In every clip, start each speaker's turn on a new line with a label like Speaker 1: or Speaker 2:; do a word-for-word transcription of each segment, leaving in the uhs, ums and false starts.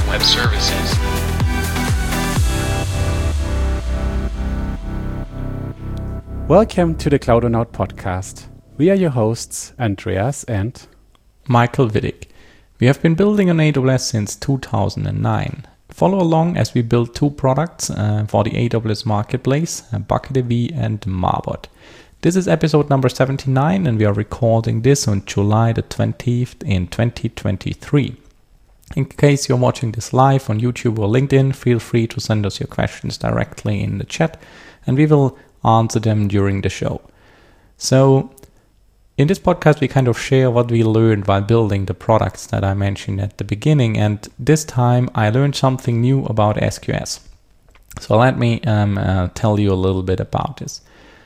Speaker 1: web services.
Speaker 2: Welcome to the Cloudonaut podcast. We are your hosts, Andreas and
Speaker 3: Michael Wittig. We have been building on A W S since two thousand nine. Follow along as we build two products uh, for the A W S Marketplace, uh, BucketDB and Marbot. This is episode number seventy-nine, and we are recording this on July the twentieth in twenty twenty-three. In case you're watching this live on YouTube or LinkedIn, feel free to send us your questions directly in the chat, and we will answer them during the show. So in this podcast, we kind of share what we learned while building the products that I mentioned at the beginning. And this time I learned something new about S Q S. So let me um, uh, tell you a little bit about this.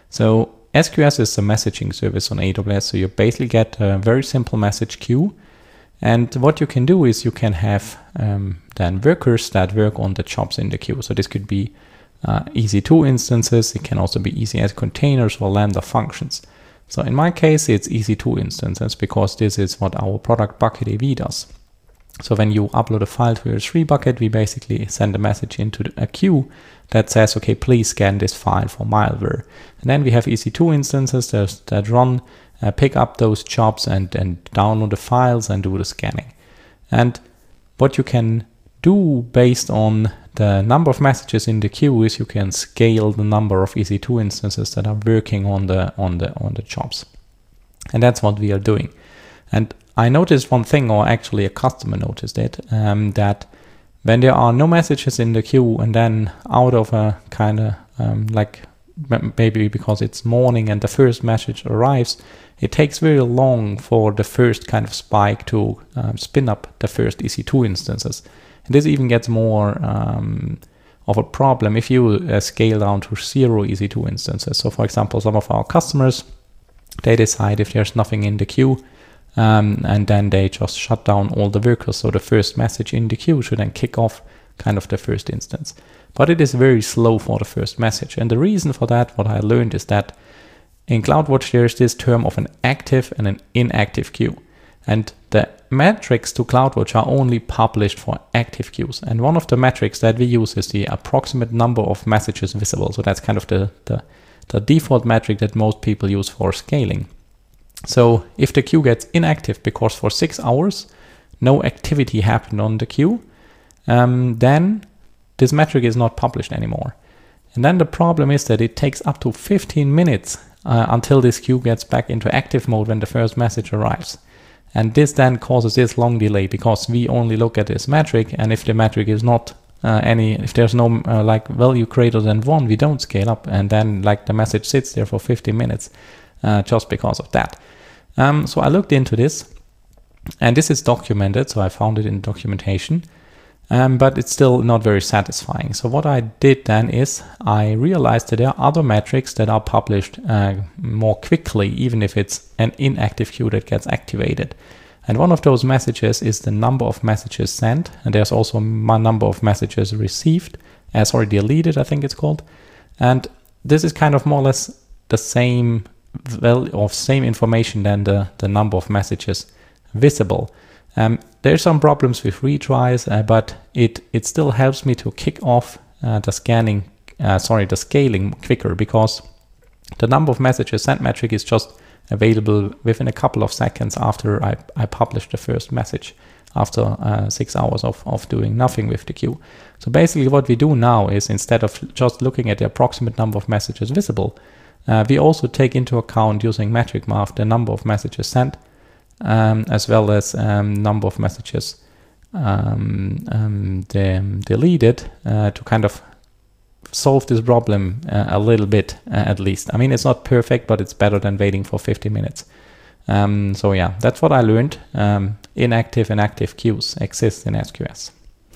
Speaker 3: So S Q S is a messaging service on A W S. So you basically get a very simple message queue. And what you can do is you can have um, then workers that work on the jobs in the queue. So this could be uh, E C two instances. It can also be E C S containers or Lambda functions. So in my case, it's E C two instances because this is what our product BucketDB does. So when you upload a file to your S three bucket, we basically send a message into a queue that says, okay, please scan this file for malware. And then we have E C two instances that, that run, uh, pick up those jobs and, and download the files and do the scanning. And what you can do based on the number of messages in the queue is you can scale the number of E C two instances that are working on the on the on the jobs. And that's what we are doing. And I noticed one thing, or actually a customer noticed it, um, that when there are no messages in the queue and then out of a kind of um, like maybe because it's morning and the first message arrives, it takes very long for the first kind of spike to um, spin up the first E C two instances. And this even gets more um, of a problem if you uh, scale down to zero E C two instances. So for example, some of our customers, they decide if there's nothing in the queue, Um, and then they just shut down all the workers. So the first message in the queue should then kick off kind of the first instance. But it is very slow for the first message. And the reason for that, what I learned is that in CloudWatch, there is this term of an active and an inactive queue. And the metrics to CloudWatch are only published for active queues. And one of the metrics that we use is the approximate number of messages visible. So that's kind of the, the, the default metric that most people use for scaling. So if the queue gets inactive because for six hours no activity happened on the queue, um, then this metric is not published anymore. And then the problem is that it takes up to fifteen minutes uh, until this queue gets back into active mode when the first message arrives. And this then causes this long delay because we only look at this metric, and if the metric is not uh, any, if there's no uh, like value greater than one, we don't scale up, and then like the message sits there for fifteen minutes uh, just because of that. Um, so I looked into this, and this is documented, so I found it in documentation, um, but it's still not very satisfying. So what I did then is I realized that there are other metrics that are published uh, more quickly, even if it's an inactive queue that gets activated. And one of those messages is the number of messages sent, and there's also a number of messages received, uh, sorry, deleted, I think it's called. And this is kind of more or less the same well of same information than the, the number of messages visible. Um, there's some problems with retries, uh, but it, it still helps me to kick off uh, the scanning, uh, sorry, the scaling quicker, because the number of messages sent metric is just available within a couple of seconds after I, I publish the first message, after uh, six hours of, of doing nothing with the queue. So basically what we do now is, instead of just looking at the approximate number of messages visible, Uh, we also take into account, using metric math, the number of messages sent, um, as well as um, number of messages um, um, de- deleted uh, to kind of solve this problem uh, a little bit, uh, at least. I mean, it's not perfect, but it's better than waiting for fifty minutes. Um, so yeah, that's what I learned. Um, inactive and active queues exist in S Q S.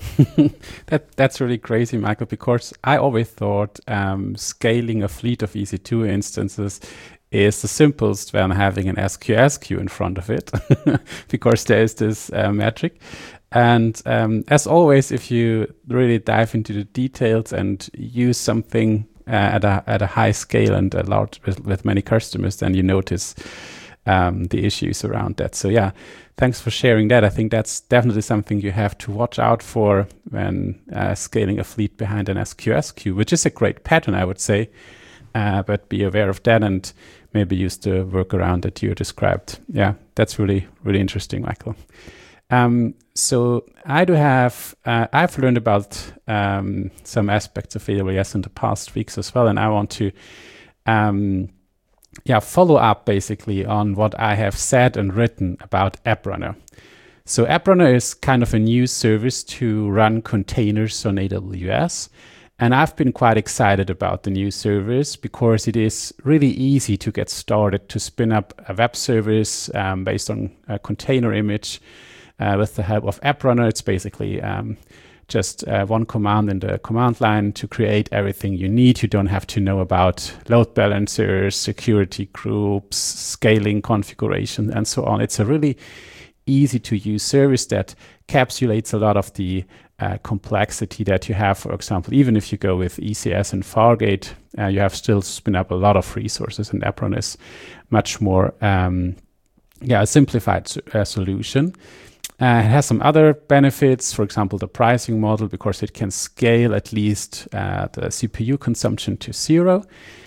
Speaker 2: that that's really crazy, Michael, because I always thought um, scaling a fleet of E C two instances is the simplest when having an S Q S queue in front of it, because there is this uh, metric. And um, as always, if you really dive into the details and use something uh, at a at a high scale and a large with, with many customers, then you notice um, the issues around that. So yeah, thanks for sharing that. I think that's definitely something you have to watch out for when uh, scaling a fleet behind an S Q S queue, which is a great pattern, I would say. Uh, but be aware of that and maybe use the workaround that you described. Yeah, that's really, really interesting, Michael. Um, so I do have, uh, I've learned about um, some aspects of A W S in the past weeks as well, and I want to um, yeah, follow up basically on what I have said and written about AppRunner. So AppRunner is kind of a new service to run containers on A W S. And I've been quite excited about the new service because it is really easy to get started to spin up a web service um, based on a container image uh, with the help of AppRunner. It's basically um, just uh, one command in the command line to create everything you need. You don't have to know about load balancers, security groups, scaling configuration, and so on. It's a really easy to use service that encapsulates a lot of the Uh, complexity that you have. For example, even if you go with E C S and Fargate, uh, you have still spin up a lot of resources, and AppRunner is much more um, yeah, a simplified uh, solution. Uh, it has some other benefits, for example, the pricing model, because it can scale at least uh, the C P U consumption to zero.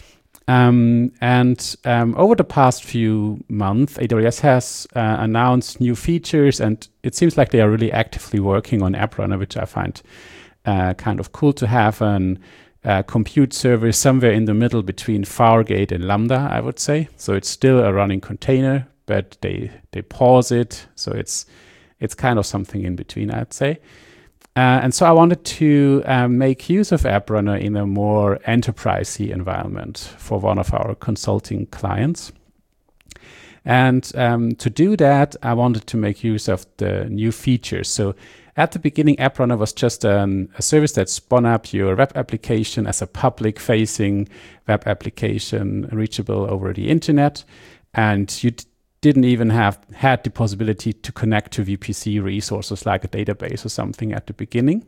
Speaker 2: Um, and um, over the past few months, A W S has uh, announced new features, and it seems like they are really actively working on AppRunner, which I find uh, kind of cool to have a uh, compute service somewhere in the middle between Fargate and Lambda, I would say. So it's still a running container, but they they pause it, so it's it's kind of something in between, I'd say. Uh, and so I wanted to um, make use of AppRunner in a more enterprisey environment for one of our consulting clients. And um, to do that, I wanted to make use of the new features. So at the beginning, AppRunner was just an, a service that spun up your web application as a public-facing web application reachable over the internet. And you didn't even have had the possibility to connect to V P C resources like a database or something at the beginning.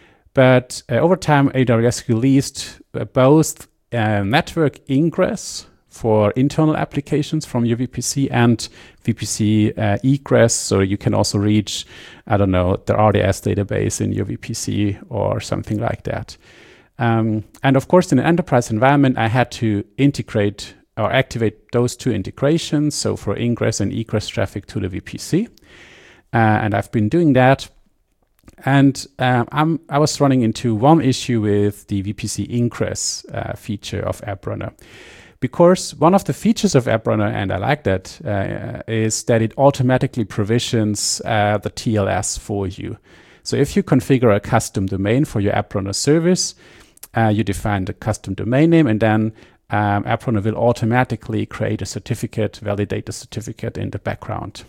Speaker 2: But uh, over time, A W S released uh, both uh, network ingress for internal applications from your V P C and V P C uh, egress. So you can also reach, I don't know, the R D S database in your V P C or something like that. Um, and of course, in an enterprise environment, I had to integrate or activate those two integrations, so for ingress and egress traffic to the V P C. Uh, and I've been doing that. And um, I'm, I was running into one issue with the V P C ingress uh, feature of AppRunner. Because one of the features of AppRunner, and I like that, uh, is that it automatically provisions uh, the T L S for you. So if you configure a custom domain for your AppRunner service, uh, you define the custom domain name, and then Um, AppRunner will automatically create a certificate, validate the certificate in the background.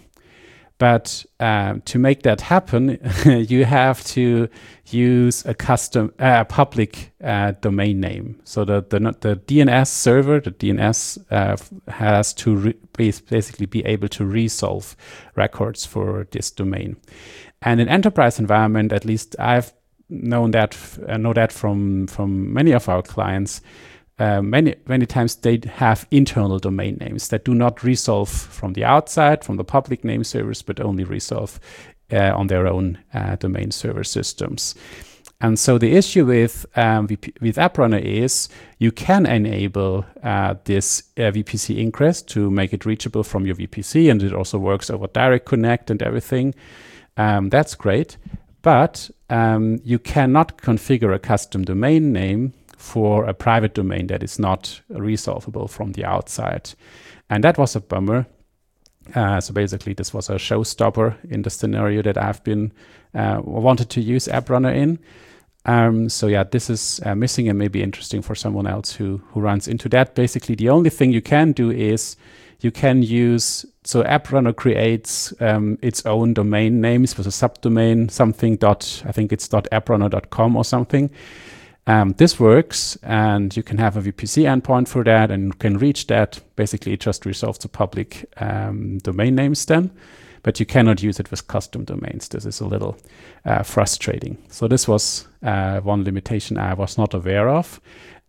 Speaker 2: But um, to make that happen, you have to use a custom, uh, public uh, domain name. So the, the the D N S server, the D N S uh, has to re- basically be able to resolve records for this domain. And in enterprise environment, at least I've known that, uh, know that from from many of our clients. Uh, many many times they have internal domain names that do not resolve from the outside, from the public name servers, but only resolve uh, on their own uh, domain server systems. And so the issue with um, V P, with AppRunner is you can enable uh, this uh, V P C ingress to make it reachable from your V P C, and it also works over Direct Connect and everything. Um, that's great, but um, you cannot configure a custom domain name for a private domain that is not resolvable from the outside. And that was a bummer. Uh, so basically this was a showstopper in the scenario that I've been uh, wanted to use AppRunner in. Um, so yeah, this is uh, missing and maybe interesting for someone else who, who runs into that. Basically the only thing you can do is you can use, so AppRunner creates um, its own domain names with a subdomain, something dot, I think it's .apprunner dot com or something. Um, this works, and you can have a V P C endpoint for that and can reach that. Basically, it just resolves the public um, domain names then, but you cannot use it with custom domains. This is a little uh, frustrating. So this was uh, one limitation I was not aware of.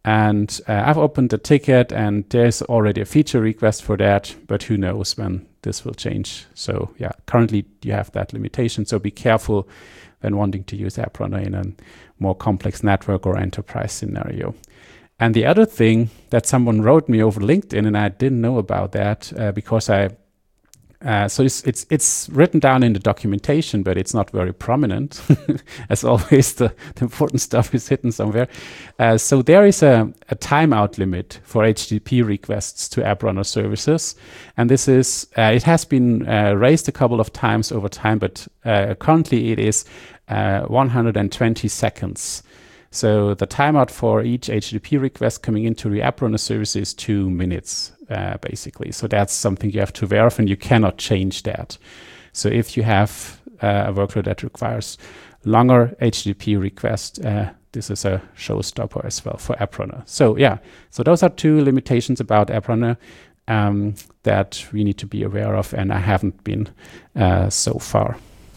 Speaker 2: And uh, I've opened the ticket, and there's already a feature request for that, but who knows when this will change. So yeah, currently you have that limitation. So be careful when wanting to use App Runner in a more complex network or enterprise scenario. And the other thing that someone wrote me over LinkedIn, and I didn't know about that uh, because I Uh, so it's, it's it's written down in the documentation, but it's not very prominent. As always, the, the important stuff is hidden somewhere. Uh, so there is a, a timeout limit for H T T P requests to App Runner services. And this is, uh, it has been uh, raised a couple of times over time, but uh, currently it is uh, one hundred twenty seconds. So the timeout for each H T T P request coming into the App Runner service is two minutes, uh, basically. So that's something you have to verify, and you cannot change that. So if you have uh, a workload that requires longer H T T P requests, uh, this is a showstopper as well for App Runner. So yeah, so those are two limitations about App Runner um, that we need to be aware of, and I haven't been uh, so far.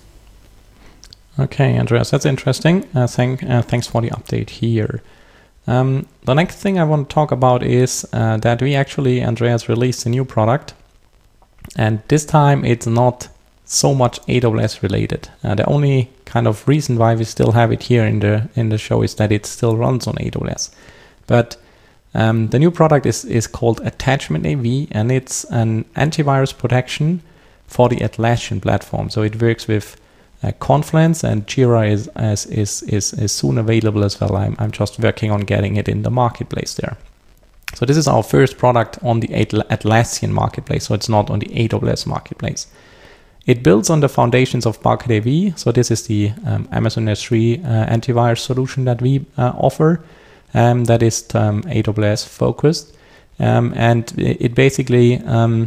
Speaker 3: Okay, Andreas, that's interesting. Uh, thank, uh, thanks for the update here. Um, the next thing I want to talk about is uh, that we actually, Andreas, released a new product. And this time it's not so much A W S related. Uh, the only kind of reason why we still have it here in the in the show is that it still runs on A W S. But um, the new product is, is called Attachment A V, and it's an antivirus protection for the Atlassian platform. So it works with Uh, Confluence, and Jira is, as, is is is soon available as well. I'm, I'm just working on getting it in the marketplace there. So this is our first product on the Atl- Atlassian marketplace, so it's not on the A W S marketplace. It builds on the foundations of Bucket A V. So this is the um, Amazon S three uh, antivirus solution that we uh, offer, um, that is um, A W S focused, um, and it basically um,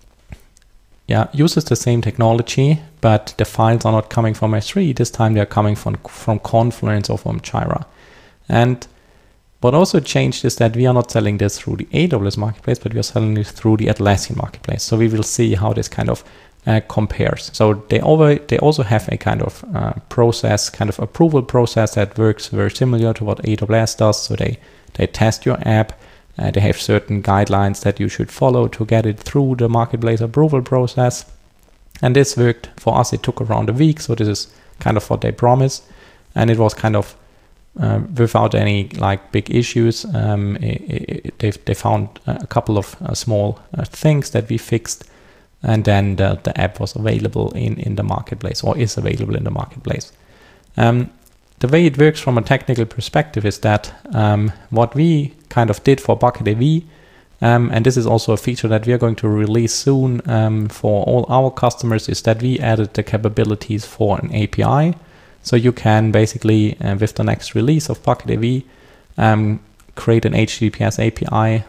Speaker 3: yeah, uses the same technology, but the files are not coming from S three. This time they're coming from, from Confluence or from Jira. And what also changed is that we are not selling this through the A W S marketplace, but we are selling it through the Atlassian marketplace. So we will see how this kind of uh, compares. So they, over, they also have a kind of uh, process, kind of approval process that works very similar to what A W S does. So they, they test your app. Uh, they have certain guidelines that you should follow to get it through the marketplace approval process. And this worked for us. It took around a week. So this is kind of what they promised. And it was kind of uh, without any like big issues. Um, it, it, they, they found a couple of uh, small uh, things that we fixed. And then the, the app was available in, in the marketplace, or is available in the marketplace. Um, The way it works from a technical perspective is that um, what we kind of did for Bucket A V, um, and this is also a feature that we are going to release soon um, for all our customers, is that we added the capabilities for an A P I. So you can basically, uh, with the next release of Bucket A V, um, create an H T T P S A P I,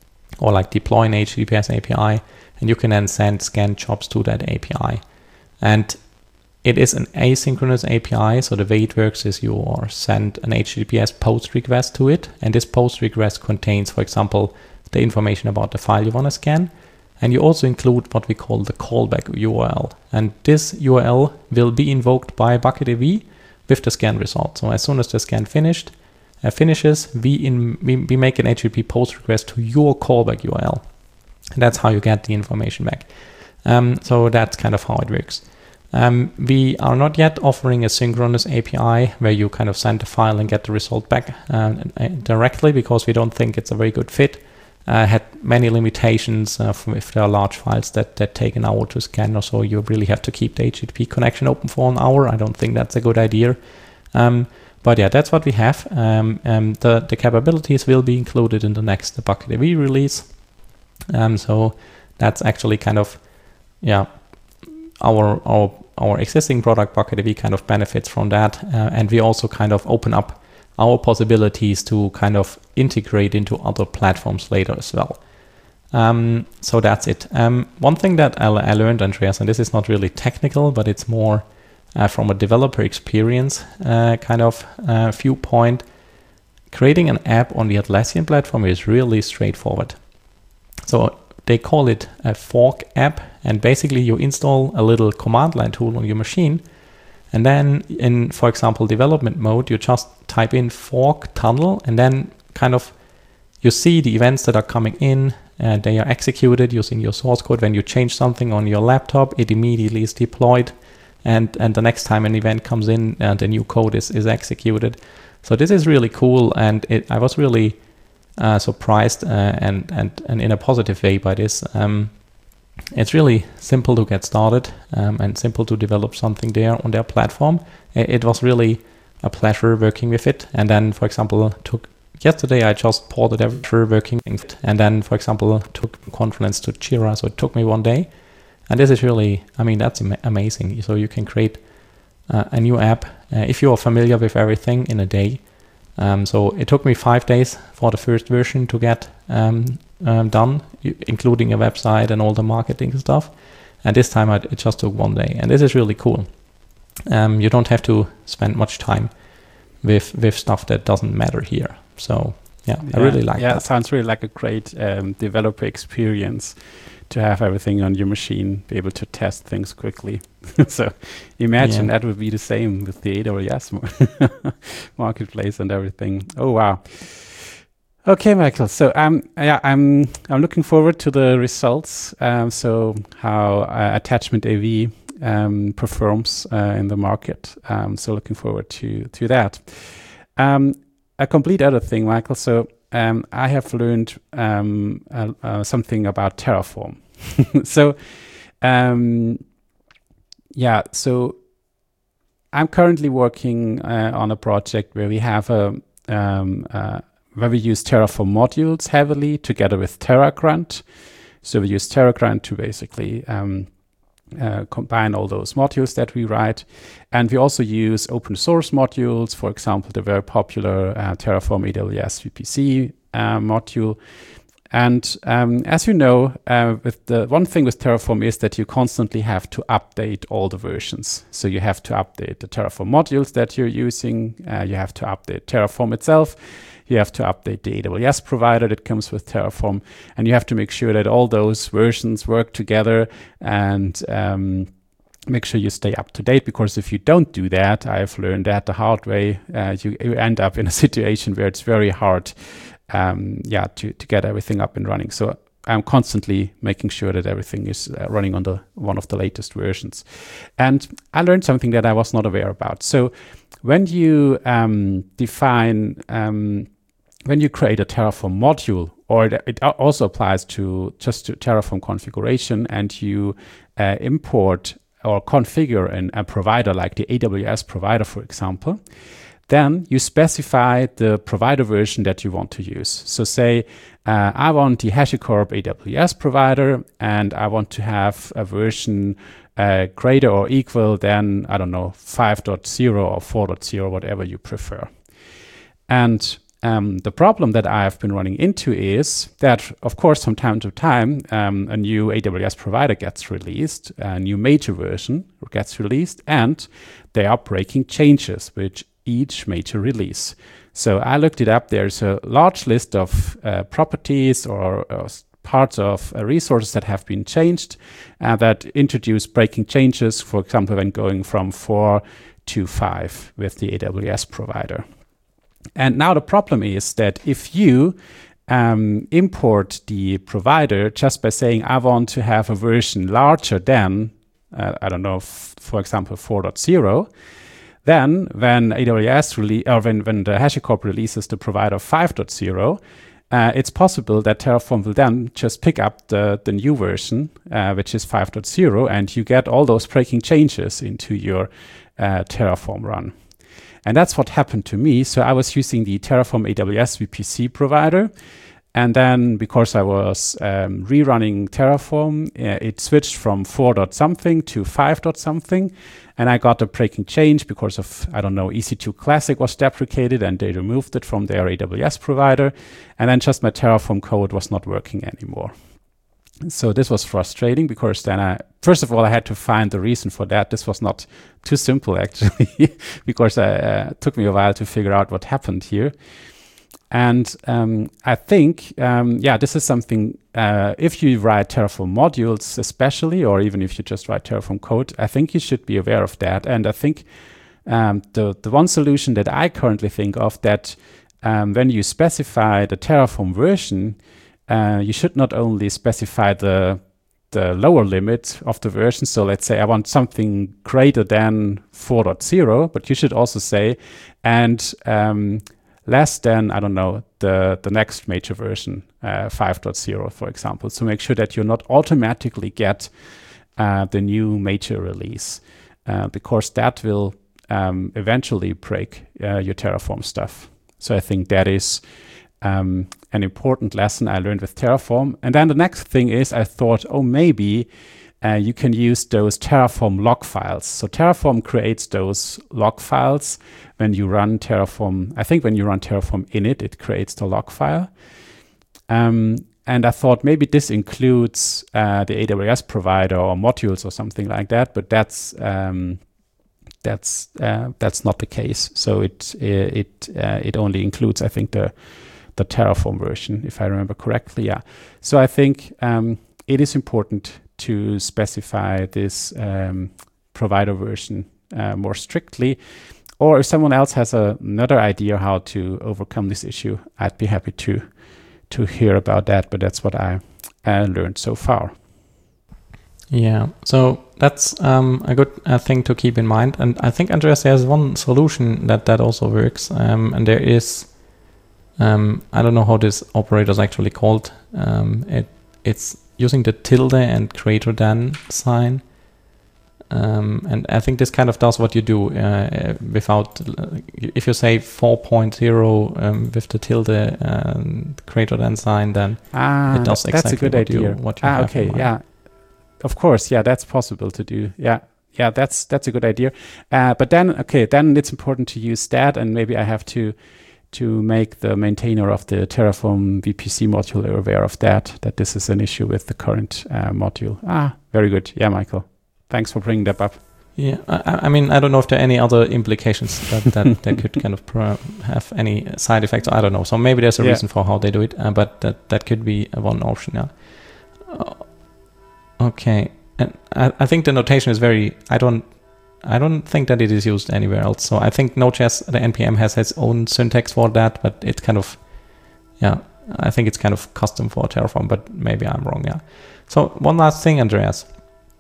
Speaker 3: or like deploy an H T T P S A P I, and you can then send scan jobs to that A P I. And it is an asynchronous A P I, so the way it works is you send an H T T P S post request to it, and this post request contains, for example, the information about the file you want to scan, and you also include what we call the callback U R L, and this U R L will be invoked by Bucket A V with the scan result. So as soon as the scan finished uh, finishes, we, in, we we make an H T T P post request to your callback U R L, and that's how you get the information back. Um, so that's kind of how it works. Um, we are not yet offering a synchronous A P I where you kind of send the file and get the result back uh, directly, because we don't think it's a very good fit. Uh, had many limitations uh, from if there are large files that, that take an hour to scan or so. You really have to keep the H T T P connection open for an hour. I don't think that's a good idea. Um, but yeah, that's what we have. Um, um, the, the capabilities will be included in the next Bucket A V release. Um, so that's actually kind of, yeah, Our, our our existing product Bucket A V kind of benefits from that, uh, and we also kind of open up our possibilities to kind of integrate into other platforms later as well. Um, so that's it. Um, one thing that I, I learned, Andreas, and this is not really technical, but it's more uh, from a developer experience uh, kind of uh, viewpoint. Creating an app on the Atlassian platform is really straightforward. So they call it a fork app, and basically you install a little command line tool on your machine, and then in, for example, development mode, you just type in fork tunnel, and then kind of you see the events that are coming in, and they are executed using your source code. When you change something on your laptop, it immediately is deployed, and and the next time an event comes in, uh, the new code is is executed. So this is really cool, and it, I was really uh, surprised uh, and and and in a positive way by this. Um, it's really simple to get started um, and simple to develop something there on their platform. It, it was really a pleasure working with it. And then, for example, took yesterday I just ported every working with it, and then, for example, took Confluence to Jira. So it took me one day, and this is really, I mean, that's am- amazing. So you can create uh, a new app uh, if you are familiar with everything in a day. Um, so it took me five days for the first version to get um, um, done, including a website and all the marketing stuff. And this time I, it just took one day, and this is really cool. Um, you don't have to spend much time with with stuff that doesn't matter here. So yeah, yeah I really like
Speaker 2: yeah,
Speaker 3: that.
Speaker 2: Yeah, it sounds really like a great um, developer experience to have everything on your machine, be able to test things quickly. So imagine yeah. that would be the same with the A W S marketplace and everything. Oh wow. Okay, Michael. So um, yeah, I'm I'm looking forward to the results. Um, so how uh, Attachment A V um, performs uh, in the market. Um, so looking forward to to that. Um, a complete other thing, Michael. So um, I have learned um, uh, uh, something about Terraform. so um, yeah, so I'm currently working uh, on a project where we have a um, uh, where we use Terraform modules heavily together with TerraGrunt. So we use TerraGrunt to basically um, uh, combine all those modules that we write. And we also use open source modules, for example, the very popular uh, Terraform A W S V P C uh, module. And um, as you know, uh, with the one thing with Terraform is that you constantly have to update all the versions. So you have to update the Terraform modules that you're using. Uh, you have to update Terraform itself. You have to update the A W S provider that comes with Terraform. And you have to make sure that all those versions work together and um, make sure you stay up to date. Because if you don't do that, I've learned that the hard way, uh, you, you end up in a situation where it's very hard Um, yeah, to, to get everything up and running. So I'm constantly making sure that everything is uh, running on the one of the latest versions. And I learned something that I was not aware about. So when you um, define, um, when you create a Terraform module, or it also applies to just to Terraform configuration, and you uh, import or configure an, a provider like the A W S provider, for example, then you specify the provider version that you want to use. So say, uh, I want the HashiCorp A W S provider, and I want to have a version uh, greater or equal than, I don't know, five point oh or four point oh, whatever you prefer. And um, the problem that I've been running into is that, of course, from time to time, um, a new A W S provider gets released, a new major version gets released, and they are breaking changes, which each major release. So I looked it up. There's a large list of uh, properties or, or parts of uh, resources that have been changed uh, that introduce breaking changes, for example, when going from four to five with the A W S provider. And now the problem is that if you um, import the provider just by saying, I want to have a version larger than, uh, I don't know, f- for example, four point oh, then when A W S release, or when, when the HashiCorp releases the provider five point oh, uh, it's possible that Terraform will then just pick up the, the new version, uh, which is five point oh, and you get all those breaking changes into your uh, Terraform run. And that's what happened to me. So I was using the Terraform A W S V P C provider. And then because I was um, rerunning Terraform, uh, it switched from four dot something to five dot something. And I got a breaking change because of, I don't know, E C two Classic was deprecated and they removed it from their A W S provider. And then just my Terraform code was not working anymore. So this was frustrating because then I, first of all, I had to find the reason for that. This was not too simple actually, because uh, it uh, took me a while to figure out what happened here. And um, I think, um, yeah, this is something, uh, if you write Terraform modules especially, or even if you just write Terraform code, I think you should be aware of that. And I think um, the, the one solution that I currently think of that um, when you specify the Terraform version, uh, you should not only specify the the lower limit of the version. So let's say I want something greater than four point zero, but you should also say, and um, less than, I don't know, the, the next major version, uh, five point zero, for example. So make sure that you not automatically get uh, the new major release, uh, because that will um, eventually break uh, your Terraform stuff. So I think that is um, an important lesson I learned with Terraform. And then the next thing is I thought, oh, maybe uh, you can use those Terraform log files. So Terraform creates those log files when you run Terraform. I think when you run Terraform init, it creates the log file. Um, and I thought maybe this includes uh, the A W S provider or modules or something like that, but that's um, that's uh, that's not the case. So it it uh, it only includes, I think, the the Terraform version, if I remember correctly. Yeah. So I think um, it is important to specify this um, provider version uh, more strictly. Or if someone else has a, another idea how to overcome this issue, I'd be happy to to hear about that. But that's what I uh, learned so far.
Speaker 3: Yeah, so that's um, a good uh, thing to keep in mind. And I think, Andreas, there's one solution that that also works. Um, and there is, um, I don't know how this operator is actually called. Um, it It's using the tilde and greater than sign. Um, and I think this kind of does what you do uh, without, uh, if you say four point zero um, with the tilde and greater than sign, then
Speaker 2: ah,
Speaker 3: it does exactly
Speaker 2: that's a good
Speaker 3: what
Speaker 2: idea.
Speaker 3: you, what you
Speaker 2: ah,
Speaker 3: have
Speaker 2: okay,
Speaker 3: in mind.
Speaker 2: Yeah. Of course, yeah, that's possible to do. Yeah, yeah, that's that's a good idea. Uh, but then, okay, then it's important to use that, and maybe I have to to make the maintainer of the Terraform V P C module aware of that, that this is an issue with the current uh, module. Ah, very good. Yeah, Michael, thanks for bringing that up.
Speaker 3: Yeah, I, I mean, I don't know if there are any other implications that that, that could kind of pro- have any side effects. I don't know. So maybe there's a
Speaker 2: yeah.
Speaker 3: reason for how they do it, uh, but that that could be one option. Yeah. Uh, Okay, and I, I think the notation is very. I don't. I don't think that it is used anywhere else. So I think Node.js, the N P M has its own syntax for that, but it's kind of, yeah. I think it's kind of custom for Terraform, but maybe I'm wrong. Yeah. So one last thing, Andreas.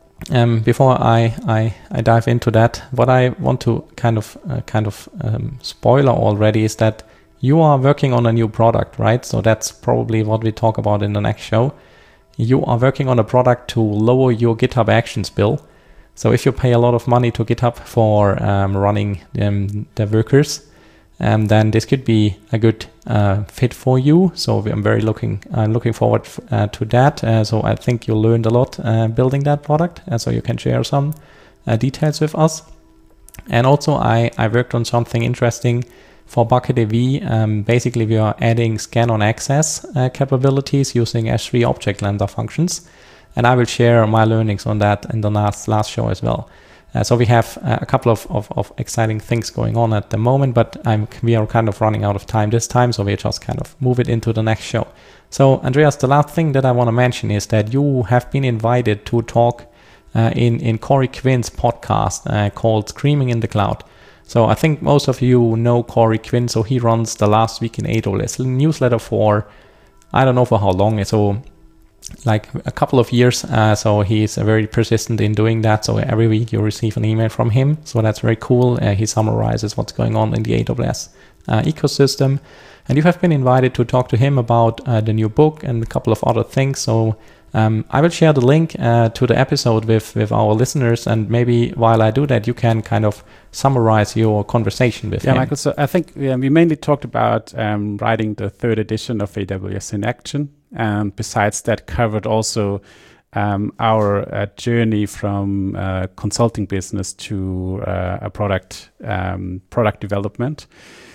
Speaker 3: Um, before I, I I dive into that, what I want to kind of uh, kind of um, spoiler already is that you are working on a new product, right? So that's probably what we talk about in the next show. You are working on a product to lower your GitHub Actions bill. So if you pay a lot of money to GitHub for um, running um, the workers, um, then this could be a good uh, fit for you. So I'm very looking uh, looking forward f- uh, to that. Uh, so I think you learned a lot uh, building that product, uh, so you can share some uh, details with us. And also I, I worked on something interesting for BucketDB. Um, basically, we are adding scan on access uh, capabilities using S three object lambda functions. And I will share my learnings on that in the last last show as well. Uh, so we have uh, a couple of, of, of exciting things going on at the moment, but I'm, we are kind of running out of time this time, so we just kind of move it into the next show. So Andreas, the last thing that I want to mention is that you have been invited to talk uh, in, in Corey Quinn's podcast uh, called Screaming in the Cloud. So I think most of you know Corey Quinn. So he runs the Last Week in A W S newsletter for, I don't know for how long, so like a couple of years. Uh, so he's very persistent in doing that. So every week you receive an email from him. So that's very cool. Uh, he summarizes what's going on in the A W S uh, ecosystem. And you have been invited to talk to him about uh, the new book and a couple of other things. So Um, I will share the link uh, to the episode with, with our listeners, and maybe while I do that, you can kind of summarize your conversation with
Speaker 2: yeah,
Speaker 3: him.
Speaker 2: Yeah, Michael, so I think yeah, we mainly talked about um, writing the third edition of A W S in Action, and besides that covered also um, our uh, journey from uh, consulting business to uh, a product um, product development.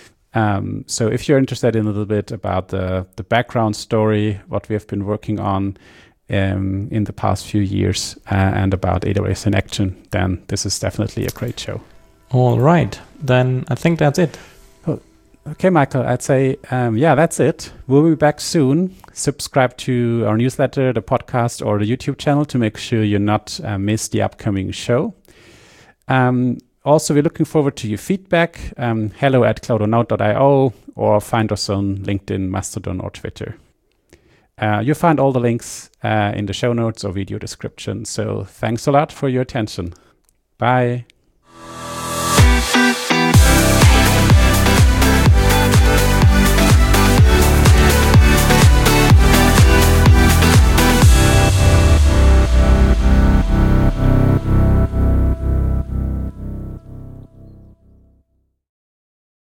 Speaker 2: Um, so if you're interested in a little bit about the, the background story, what we have been working on, Um, in the past few years uh, and about A W S in Action, then this is definitely a great show.
Speaker 3: All right, then I think that's it.
Speaker 2: Oh, okay, Michael, I'd say, um, yeah, that's it. We'll be back soon. Subscribe to our newsletter, the podcast, or the YouTube channel to make sure you not uh, miss the upcoming show. Um, also, we're looking forward to your feedback. Um, hello at cloudonaut dot io, or find us on LinkedIn, Mastodon, or Twitter. Uh, you'll find all the links uh, in the show notes or video description. So thanks a lot for your attention. Bye.